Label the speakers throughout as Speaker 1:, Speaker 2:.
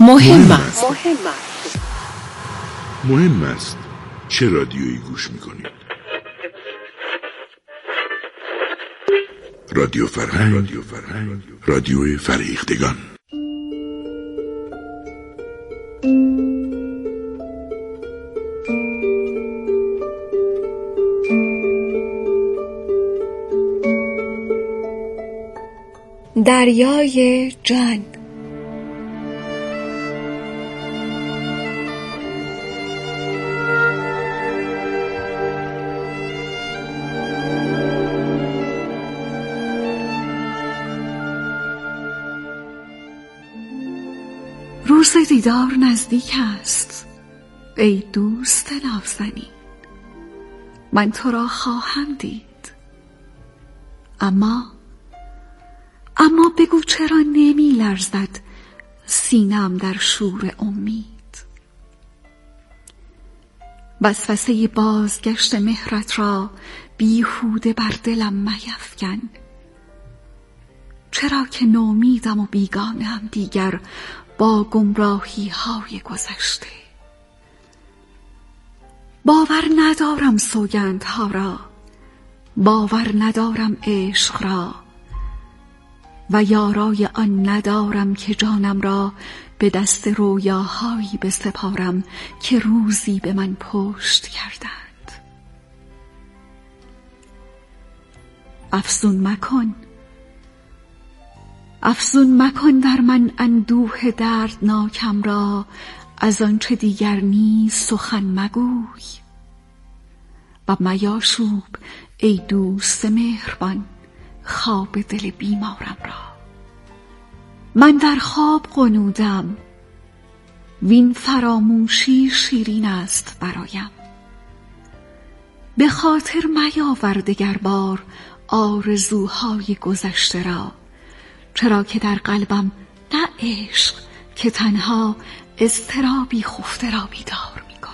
Speaker 1: مهم است.
Speaker 2: مهم است چه رادیویی گوش میکنید. رادیو فرهنگ، رادیو فرهیختگان.
Speaker 1: دریای جان. روز دیدار نزدیک است ای دوست نازنین، من تو را خواهم دید، اما بگو چرا نمی لرزد سینم در شور امید. وسوسه بازگشت مهرت را بیهوده بر دلم میفکن، چرا که نومیدم و بیگانه‌ام دیگر با گمراهی های گذشته. باور ندارم سوگندها را، باور ندارم عشق را، و یارای آن ندارم که جانم را به دست رویاهایی بسپارم که روزی به من پشت کردند. افزون مکن در من اندوه دردناکم را، از آنچه دیگر نیز سخن مگوی، و میاشوب ای دوست مهربان خواب دل بیمارم را. من در خواب غنودم، وین فراموشی شیرین است برایم. به خاطر میاور دگر بار آرزوهای گذشته را، چرا که در قلبم نه عشق که تنها اضطرابی خفته را بیدار می‌کنی.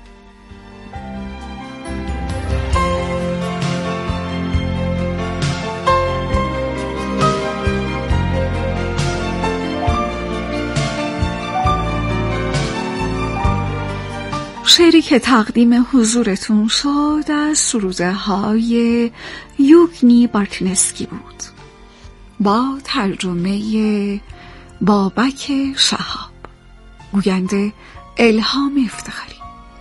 Speaker 1: شعری که تقدیم حضورتون شد از سروده های یوگنی بارتینسکی بود با ترجمه بابک شهاب، گوینده الهام افتخاری.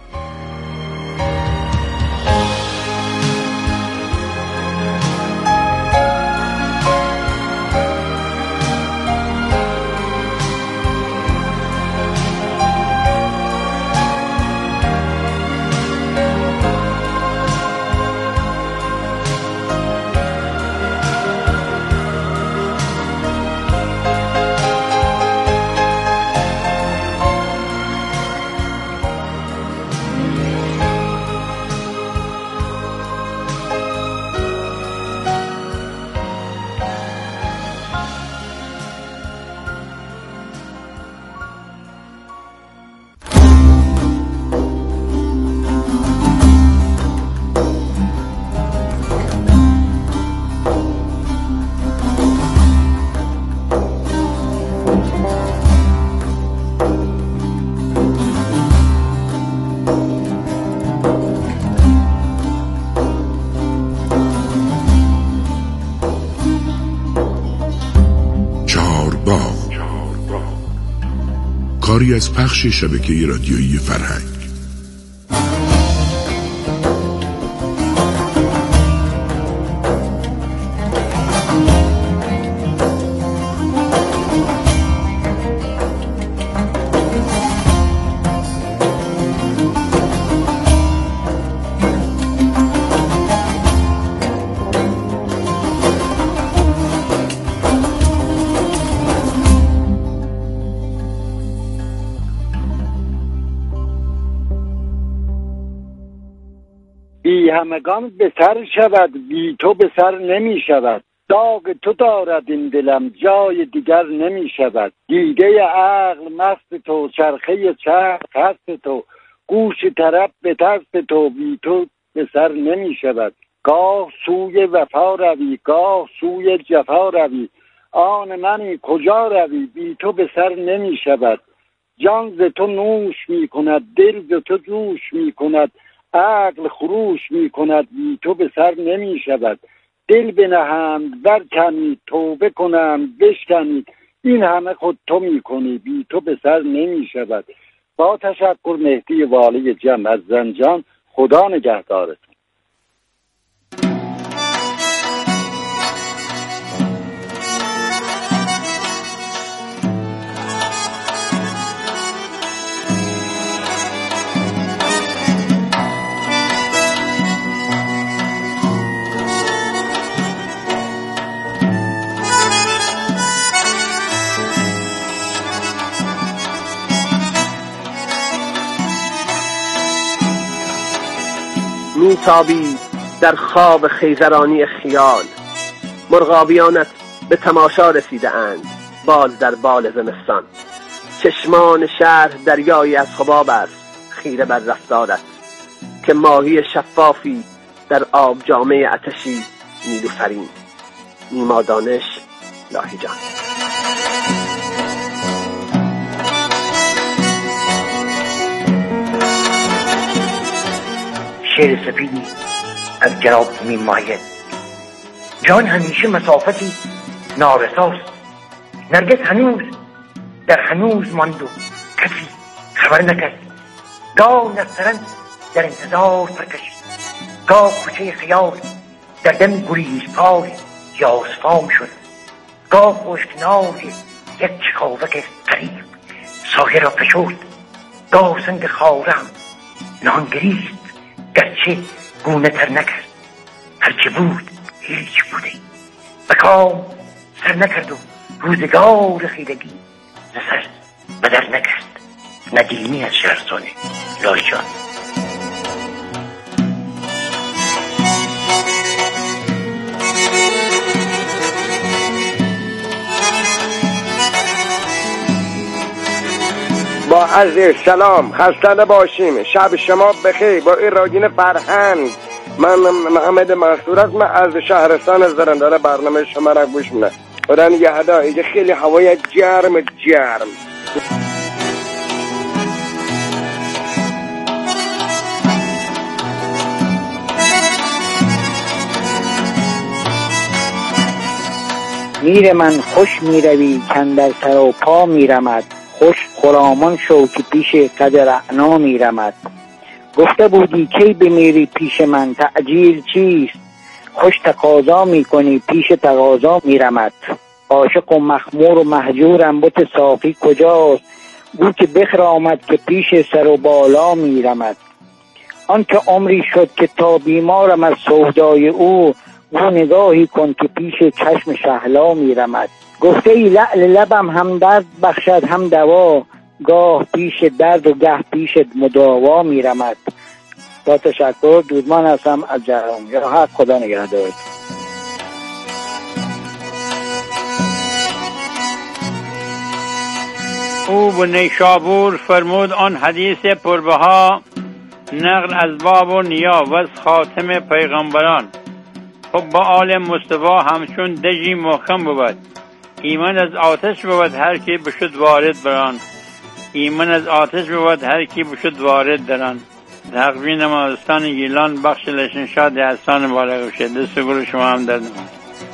Speaker 2: کاری از پخش شبکه رادیویی فرهنگ.
Speaker 3: بی همگان به سر شود، بی تو به سر نمی شود. داغ تو دارد این دلم، جای دیگر نمی شود. دیده عقل مست تو، چرخه چرخ هست تو، گوش طرب به دست تو، بی تو به سر نمی شود. گاه سوی وفا روی، گاه سوی جفا روی، آن منی کجا روی، بی تو به سر نمی شود. جان ز تو نوش می کند، دل ز تو جوش می کند، عقل خروش می کند، بی تو به سر نمی شود. دل بنهند برکنید، توبه کنند بشکنید، این همه خود تو می کنی، بی تو به سر نمی شود. با تشکر، مهدی والی جمع از زنجان. خدا نگهدارتون.
Speaker 4: میتابی در خواب خیزرانی خیال، مرغابیانت به تماشا رسیده اند بال در بال زمستان. چشمان شهر دریایی از حباب است خیره بر رفتارت، که ماهی شفافی در آب جامه آتشی نیلوفرین. نیما دانش، لاهیجان.
Speaker 5: شعر سپیدی از جناب امین ماهیت. جان همیشه مسافتی نارساست، نرگس هنوز در هنوز ماند و کسی خبر نکرد. گاه نسترن در انتظار پرکشید، گاه کوچه خیال در دم گریز پای یاسفام شد، گاه خشکنای یک چکاوک قریب سایه را فشرد، گاه سنگ خارم نهانگریست گرچه گونه تر نکرد. هرچه بود هیچ بوده، به کام سر نکرد و روزگار خیرگی ز سر بدر نکرد. ندیمی از شهرستانه، لاهیجان.
Speaker 6: با عرض سلام، خسته نباشیم، شب شما بخیر. با این راجین فرهنگ، من محمد منصور هستم از شهرستان زرنداره. برنامه شما را گوش میدم. خدا نگهدار. اینجا خیلی هوای گرم.
Speaker 5: میر من خوش میروی کاندر سر و پا میرمد، خوش خرامان شو که پیش قدر اعنا میرمد. گفته بودی کی بمیری پیش من، تعجیل چیست؟ خوش تقاضا میکنی پیش تقاضا میرمد. عاشق و مخمور و مهجورم بت صافی کجاست؟ گو که بخرامد که پیش سر و بالا میرمد. آن که عمری شد که تا بیمارم از سودای او، گو نگاهی کن که پیش چشم شهلا میرمد. گفته ای لعل لبم هم درد بخشد هم دوا، گاه پیش درد و گه پیش مداوا میرمد. با تشکر، دودمان هستم از جهرم. یا حق، خدا نگهدارت.
Speaker 7: او به نیشابور فرمود آن حدیث پربها، نقل از باب و نیا و از خاتم پیغمبران. خب با آل مصطفی همچون دژی محکم بود، ایمان از آتش بود هر کی بشد وارد بران. ایمان از آتش بود هر کی بشد وارد دران. تقوی نمازستان گیلان، بخش لشنشاد احسان مبارک باشد. دست گل شما هم در نماز.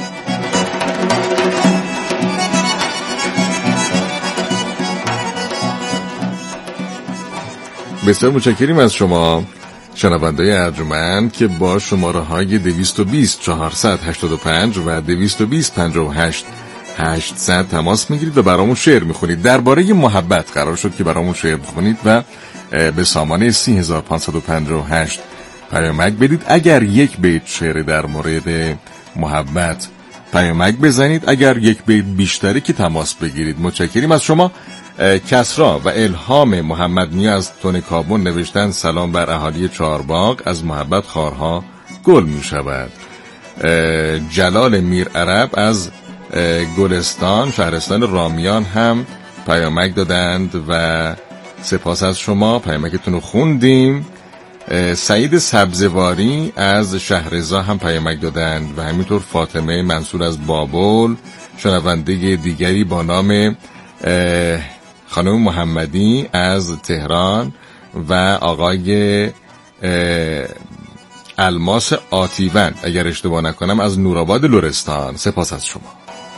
Speaker 8: بسیار متشکریم از شما شنونده‌ی ارجمند که با شماره های 220 485 و 220 58 800 تماس میگیرید و برامون شعر میخونید. درباره محبت قرار شد که برامون شعر بخونید و به سامانه 30558 پیامک بدید. اگر یک بیت شعر در مورد محبت پیامک بزنید، اگر یک بیت بیشتری که تماس بگیرید. متشکریم از شما. کسرا و الهام محمد نیا از تون کابون نوشتن سلام بر اهالی چهارباغ، از محبت خارها گل می شود. جلال میر عرب از گلستان شهرستان رامیان هم پیامک دادند و سپاس از شما، پیامکتون رو خوندیم. سعید سبزواری از شهرزا هم پیامک دادند و همینطور فاطمه منصور از بابل، شنونده دیگری با نام خانم محمدی از تهران و آقای الماس آتیوند اگر اشتباه نکنم از نورآباد لرستان. سپاس از شما.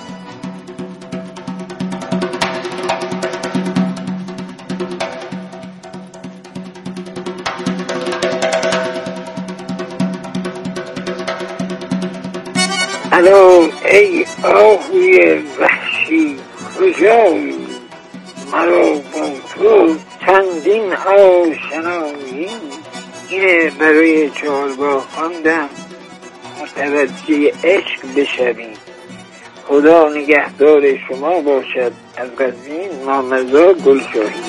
Speaker 9: الو ای آهوی وحشی کجایی؟ مرا با تو چندین آشنایی. اینه برای چهارگاه خواندم متوجه عشق بشویم. خدا نگهدار شما باشد. از قزوین مامزا گلشاهی.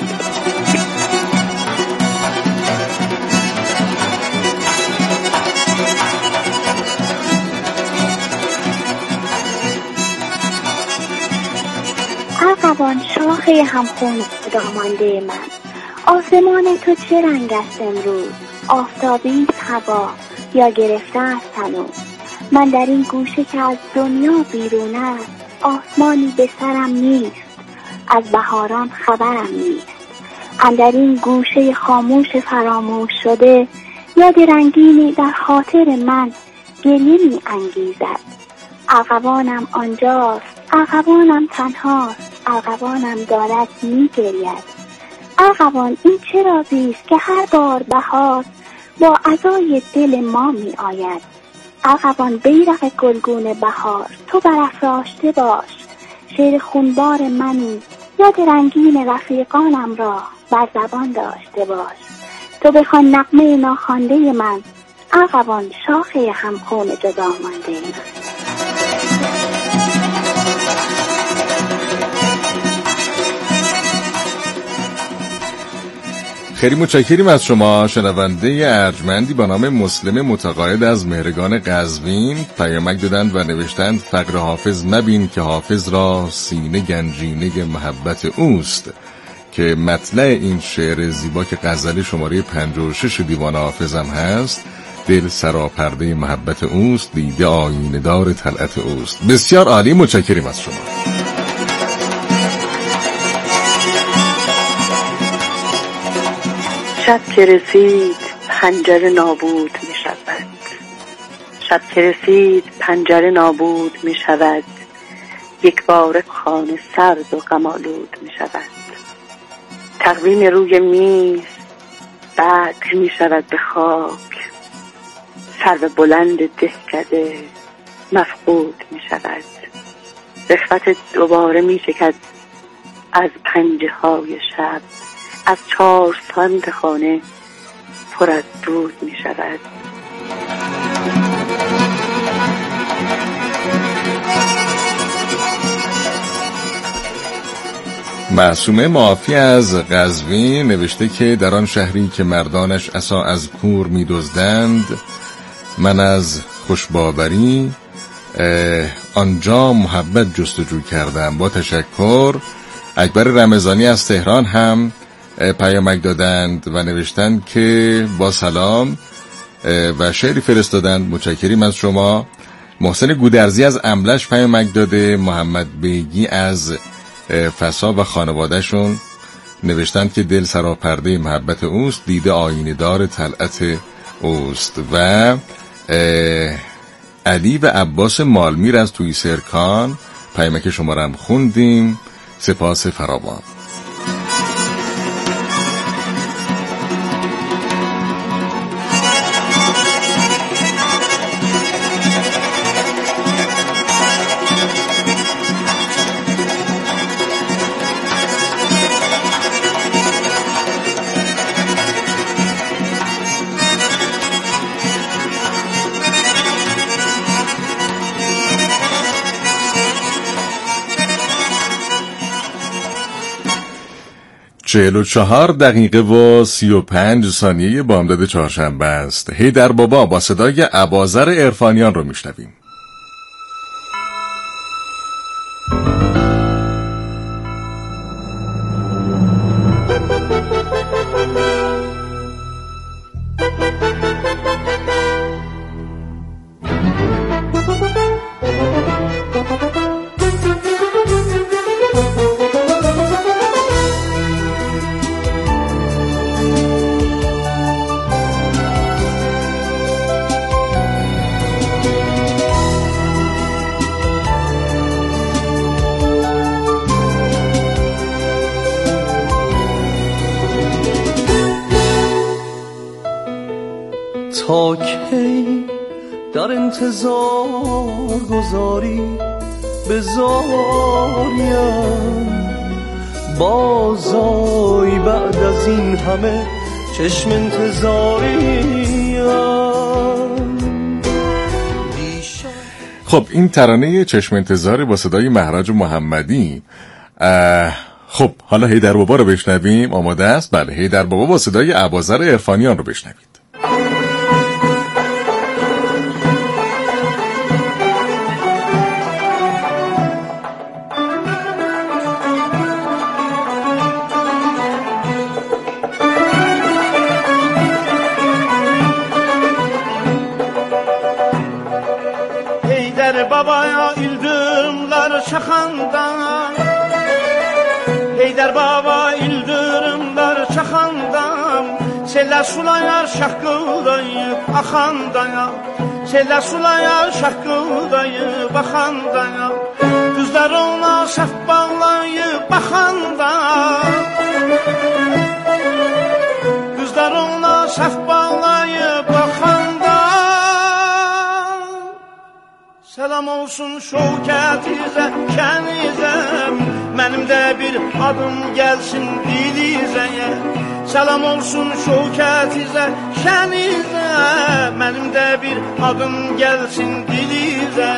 Speaker 10: ارغوان شاخه همخون دامانده من، آسمان تو چه رنگ است امروز؟ آفتابی است هوا یا گرفته است هنوز؟ من در این گوشه که از دنیا بیرون است، آسمانی به سرم نیست، از بهاران خبرم نیست. اندر این گوشه خاموش فراموش شده، یاد رنگینی در خاطر من گریه می انگیزد. ارغوانم آنجاست، ارغوانم تنهاست، ارغوانم دارد می گرید. ارغوان این چه رازیست که هر بار بهار با عزای دل ما می آید. ارغوان بیرق گلگون بهار تو برافراشته باش، شعر خونبار منی، یاد رنگین رفیقانم را بر زبان داشته باش. تو بخوان نغمه ناخوانده من، ارغوان شاخه همخون جدا مانده من.
Speaker 8: خیلی متشکریم از شما. شنونده ارجمندی با نام مسلم متقاعد از مهرگان قزوین پیامک دادند و نوشتند فقر حافظ مبین که حافظ را سینه گنجینه محبت اوست، که مطلع این شعر زیبا که غزل شماره 56 دیوان حافظم هست، دل سراپرده محبت اوست، دیده آینه دار طلعت اوست. بسیار عالی، متشکریم از شما.
Speaker 11: شب که رسید پنجره نابود می شود، شب که رسید پنجره نابود می شود، یک بار خانه سرد و غم آلود می شود. تقویم روی میز بدر می شود به خاک، سرو بلند دهکده مفقود می شود. رخوت دوباره می چکد از پنجه های شب، از 4 سمت خانه پر از دود می شود.
Speaker 8: معصومه معافی از قزوین نوشته که در آن شهری که مردانش عصا از کور می دزدند، من از خوشباوری آنجا محبت جستجو کردم. با تشکر. اکبر رمضانی از تهران هم پیامک دادند و نوشتند که با سلام و شعری فرستادند. متشکریم از شما. محسن گودرزی از املش پیامک داده. محمد بیگی از فسا و خانوادهشون نوشتند که دل سراپرده محبت اوست، دیده آینه دار طلعت اوست. و علی و عباس مالمیر از توی سرکان پیامک شما رو هم خوندیم. سپاس فراوان. چهل و 4 دقیقه و 35 ثانیه بامداد چهارشنبه است. حیدر بابا با صدای اباذر عرفانیان رو میشنویم.
Speaker 12: در انتظار گذاری بذاریم بازای بعد از این همه چشم انتظاریم.
Speaker 8: خب این ترانه چشم انتظاری با صدای مهرج محمدی. خب حالا حیدر بابا رو بشنویم. آماده است؟ بله، حیدر بابا با صدای ابوذر عرفانیان رو بشنوید.
Speaker 13: Heydər babaya ildırımlar çaxandan, Heydər baba ildırımlar çaxandan, seller sulayar şaqqıldayıb axandaya, seller sulayar şaqqıldayıb axandaya, qızlar ona saf bağlayıb baxanda, qızlar ona saf bağlayıb baxanda. Selam olsun şövkətinizə, kənizə, mənim də bir adım gəlsin dilizəyə. Selam olsun şövkətinizə, kənizə, mənim də bir adım gəlsin dilizəyə.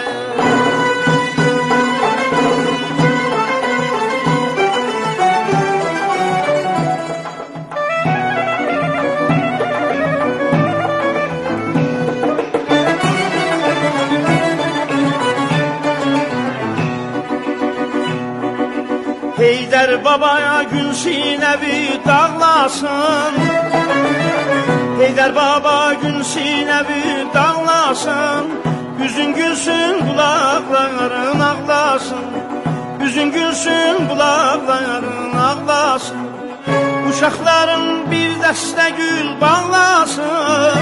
Speaker 13: Heydər babaya gül sinəvi dağlasın, Heydər baba gül sinəvi dağlasın, yüzün gülsün qulaqların ağlasın, yüzün gülsün qulaqların ağlasın, uşaqların bir dəstə gül bağlasın,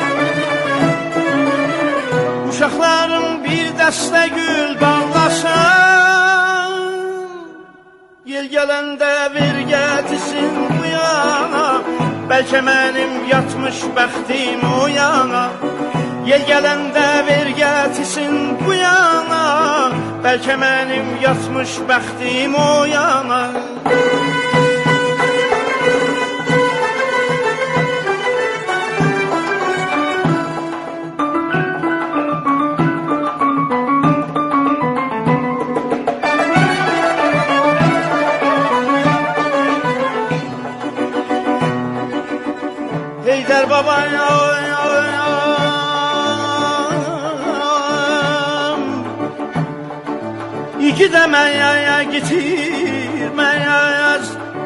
Speaker 13: uşaqların bir dəstə gül bağlasın. Yel gələndə ver gətirsin bu yana, bəlkə mənim yatmış bəxtim o yana. Yel gələndə ver gətirsin bu yana, bəlkə mənim yatmış bəxtim o yana. Heydər babayam, iki də məyaya getirməyəz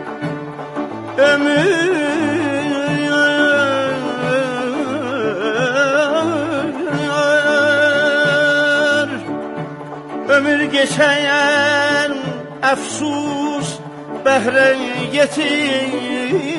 Speaker 13: ömür geçəyər əfsus bəhrə getir.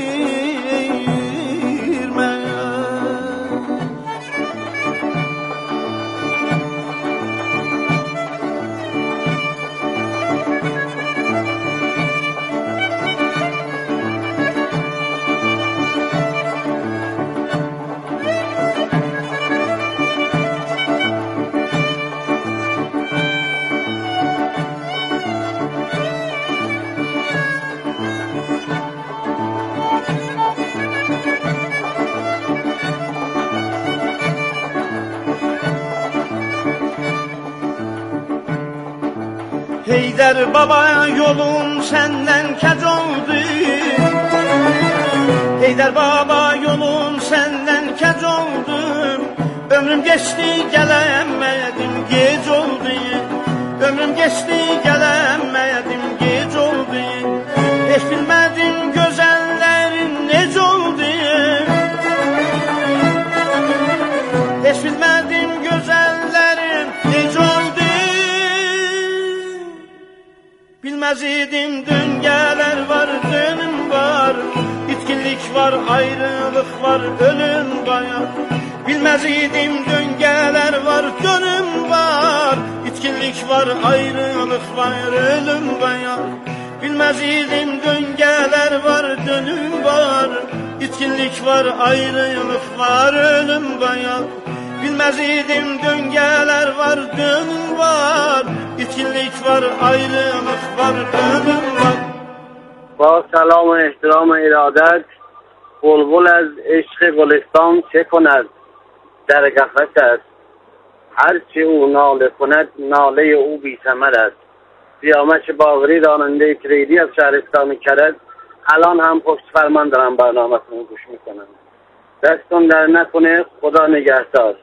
Speaker 13: Heydər baba yolun səndən kəc oldu, Heydər baba yolun səndən kəc oldu, ömrüm geçti gələmədim gec oldu, ömrüm geçti gələmədim gec oldu, heç bilmədim gözəllərin necə oldu, heç bilmədim gözəllərin necə oldu. Bilmez idim döngələr var, dönüm var, itkinlik var, ayrılık var, ölüm var. Bilmez idim döngələr var, dönüm var, itkinlik var, ayrılık var, ölüm var. Bilmez idim döngələr var, dönüm var, itkinlik var, ayrılık var, ölüm var. Bilmez idim döngələr var, dönüm var, itkinlik var, ayrılık var, dönüm var.
Speaker 4: با سلام و احترام ارادت، بلبل از عشق گلستان چه کند؟ در قفس است، هرچی او ناله کند ناله او بی ثمر است. سیامک باقری راننده تریدی از شهرستان کرج، الان هم پشت فرمان دارم برنامه‌تون گوش میکنم. دستون در نکنه، خدا نگهدار.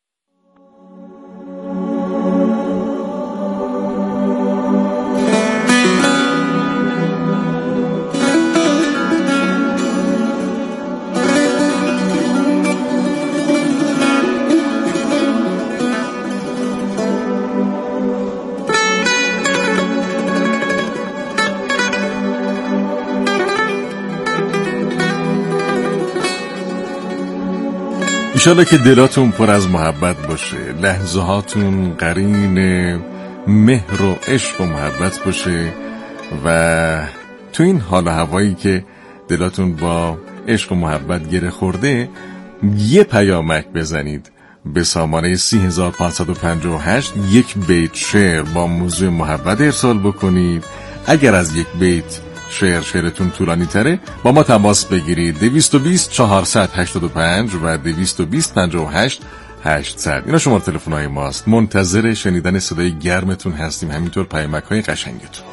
Speaker 8: انشالله که دلاتون پر از محبت باشه، لحظه هاتون قرین مهر و عشق و محبت باشه و تو این حال و هوایی که دلاتون با عشق و محبت گره خورده یه پیامک بزنید به سامانه 3558 یک بیت شعر با موضوع محبت ارسال بکنید. اگر از یک بیت شعرتون طولانی تره با ما تماس بگیرید 220 485 و 220 58 800. اینا شماره تلفن‌های ماست. منتظر شنیدن صدای گرمتون هستیم، همینطور پیامک‌های قشنگتون.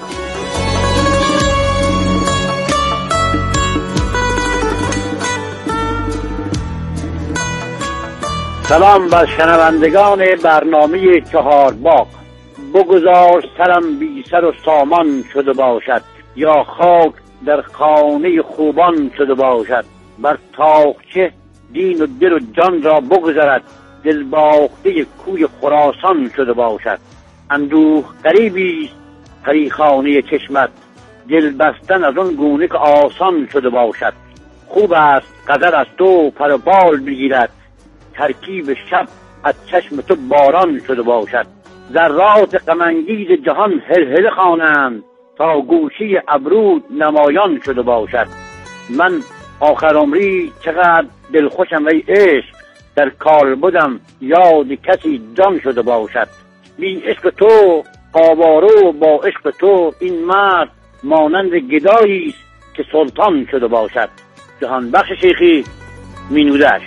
Speaker 3: سلام بر شنوندگان برنامه چهار باغ. بگذار سرم بی سر و سامان شده باشد، یا خاک در خانه خوبان شده باشد. بر تاقچه دین و دل و جان را بگذرد، دل باخته کوی خراسان شده باشد. اندوه غریبی پریخانه چشمت، دل بستن از اون گونه که آسان شده باشد. خوب است قدر از تو پر بال بگیرد، ترکیب شب از چشم تو باران شده باشد. ذرات غم انگیز جهان هلهله خوانند، تا گوشی ابرو نمایان شده باشد. من آخر عمری چقدر دلخوشم ای عشق، در کالبدم یاد کسی جان شده باشد. بی عشق تو آواره با عشق تو، این مرد مانند گدایی است که سلطان شده باشد. جهان بخش شیخی، مینودش.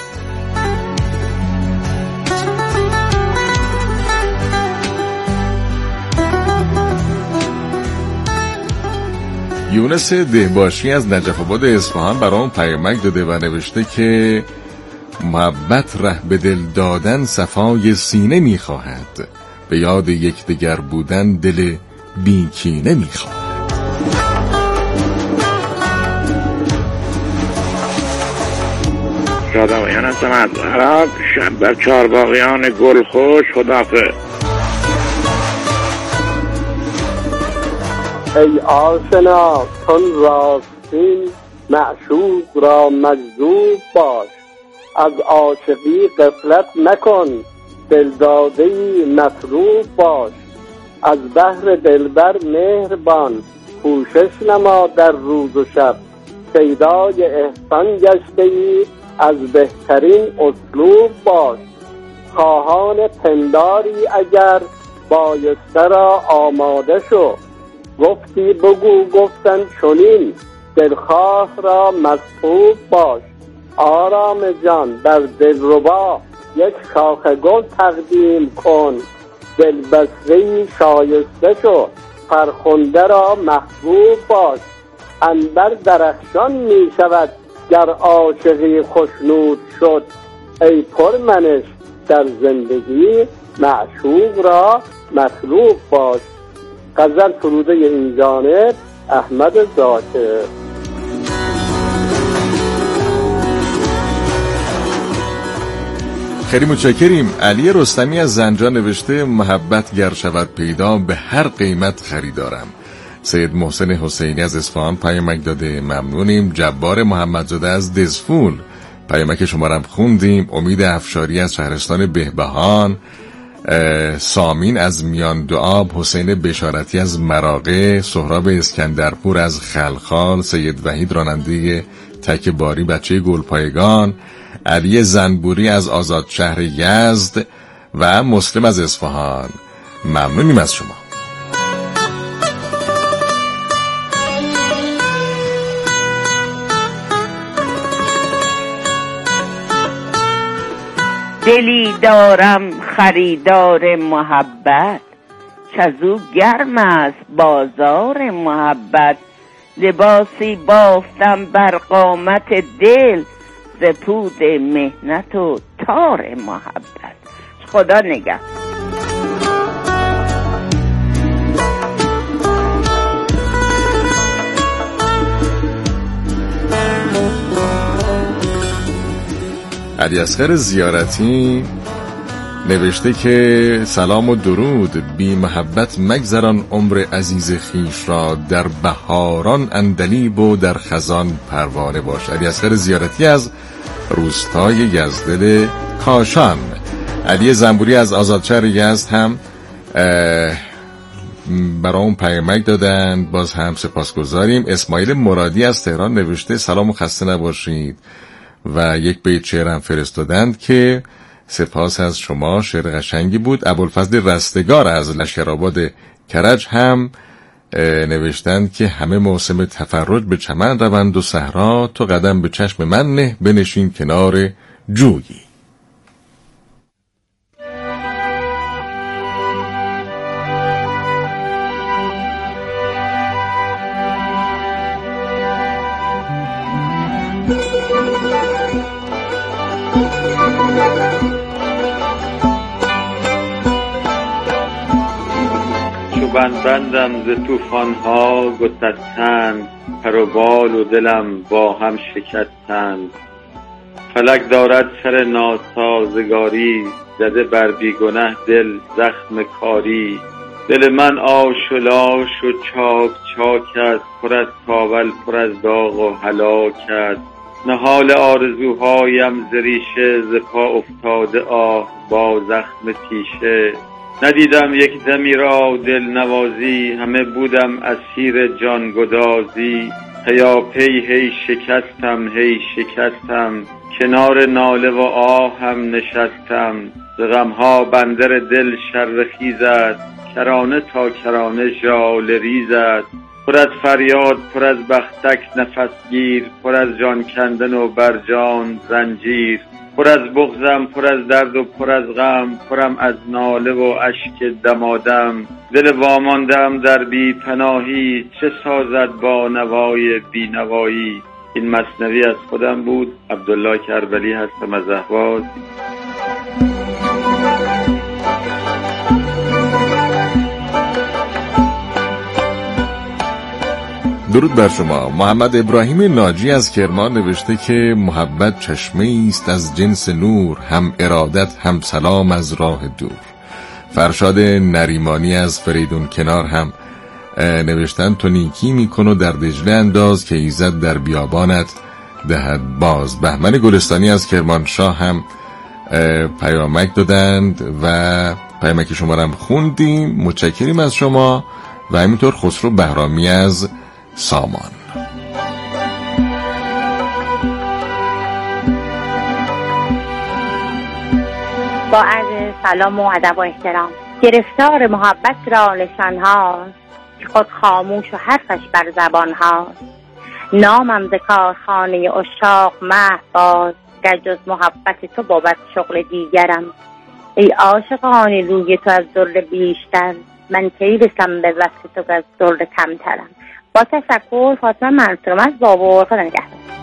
Speaker 8: یونس دهباشی از نجف آباد اصفهان برام پیامک داده و نوشته که محبت ره به دل دادن صفای سینه میخواهد، به یاد یکدیگر بودن دل بیکینه میخواهد.
Speaker 5: شادابیان هستم از عراق، شب بر چهارباغیان گل خوش، خداحافظ.
Speaker 4: ای آشنا چون راستین معشوق را مجذوب باش، از عاشقی غفلت مکن دلداده‌ای مطلوب باش. از بحر دلبر مهربان کوشش نما در روز و شب، پیدای احسان گشته‌ای از بهترین اسلوب باش. خواهان پنداری اگر بایسته را آماده شو، گفتی بگو گفتن چنین دلخواه را مصحوب باش. آرام جان در دلربا یک شاخ گل تقدیم کن، دلبسته‌ای شایسته شو فرخنده را محبوب باش. عنبر درخشان می شود گر عاشقی خوشنود شد، ای پرمنش در زندگی معشوق را مطلوب باش. غزل فروده این جانب احمد ذاکر.
Speaker 8: خیلی متشکریم. علی رستمی از زنجان نوشته محبت گر شود پیدا به هر قیمت خریدارم. سید محسن حسینی از اصفهان پیامک داده، ممنونیم. جبار محمدزاده از دزفول پیامک شما رو خوندیم. امید افشاری از شهرستان بهبهان، سامین از میان دوآب، حسین بشارتی از مراغه، سهراب اسکندرپور از خلخال، سید وحید راننده تک باری بچه گلپایگان، علی زنبوری از آزاد شهر یزد و مسلم از اصفهان. ممنونیم از شما.
Speaker 14: دلی دارم خریدار محبت، چزو گرم است بازار محبت. لباسی بافتم بر قامت دل، ز پود مهنت و تار محبت. خدا نگه.
Speaker 8: علی اصغر زیارتی نوشته که سلام و درود، بی محبت مگذران عمر عزیز خیش را، در بهاران عندلیب و در خزان پروانه باش. علی اصغر زیارتی از روستای یزدل کاشان. علی زنبوری از آزادشهر یزد هم برامون پیامک دادن، باز هم سپاسگزاریم. اسماعیل مرادی از تهران نوشته سلام و خسته نباشید و یک بیت شعر هم فرستادند که سپاس از شما، شعر قشنگی بود. ابوالفضل رستگار از لشکرآباد کرج هم نوشتند که همه موسم تفرج به چمن روند و صحرا، تو قدم به چشم من نه، بنشین کنار جویی.
Speaker 15: بندم ز طوفان‌ها گسستند، پر و بال و دلم با هم شکستند. فلک دارد سر ناسازگاری، زده بر بیگنه دل زخم کاری. دل من آش و لاش و چاک چاک است، پر از کاول پر از داغ و هلاک است. نهال آرزوهایم ز ریشه، ز پا افتاده آه با زخم تیشه. ندیدم یک دمی را دل نوازی، همه بودم اسیر جان گدازی. پیاپی هی شکستم هی شکستم، کنار ناله و آه هم نشستم. ز غمها بندر دل شرخیز است، کرانه تا کرانه ژاله ریز است. پر از فریاد پر از بختک نفس گیر، پر از جان کندن و بر جان زنجیر. پر از بغضم پر از درد و پر از غم، پرم از ناله و اشک دمادم. دل واماندم در بی پناهی، چه سازد با نوای بی نوایی. این مثنوی از خودم بود. عبدالله کربلی هستم از اهواز.
Speaker 8: درود بر شما. محمد ابراهیم ناجی از کرمان نوشته که محبت چشمه است از جنس نور، هم ارادت هم سلام از راه دور. فرشاد نریمانی از فریدون کنار هم نوشتن تو نیکی میکن و در دجله انداز، که ایزد در بیابانت دهد باز. بهمن گلستانی از کرمانشاه هم پیامک دادند و پیامک شما رو هم خوندیم. متشکریم از شما. و همینطور خسرو بهرامی از سامان.
Speaker 16: با عرض سلام و ادب و احترام. گرفتار محبت را لسان هاست، که خود خاموش و حرفش بر زبان هاست. نامم ز کارخانه عشاق محو باز، گر جز محبت تو بود شغل دیگرم. ای عاشقان روی تو از در بیشتر، من کی رسم به وصف تو از در کمترم. با تشکر، فاطمه منصورم از بابور. خدا نگهدار.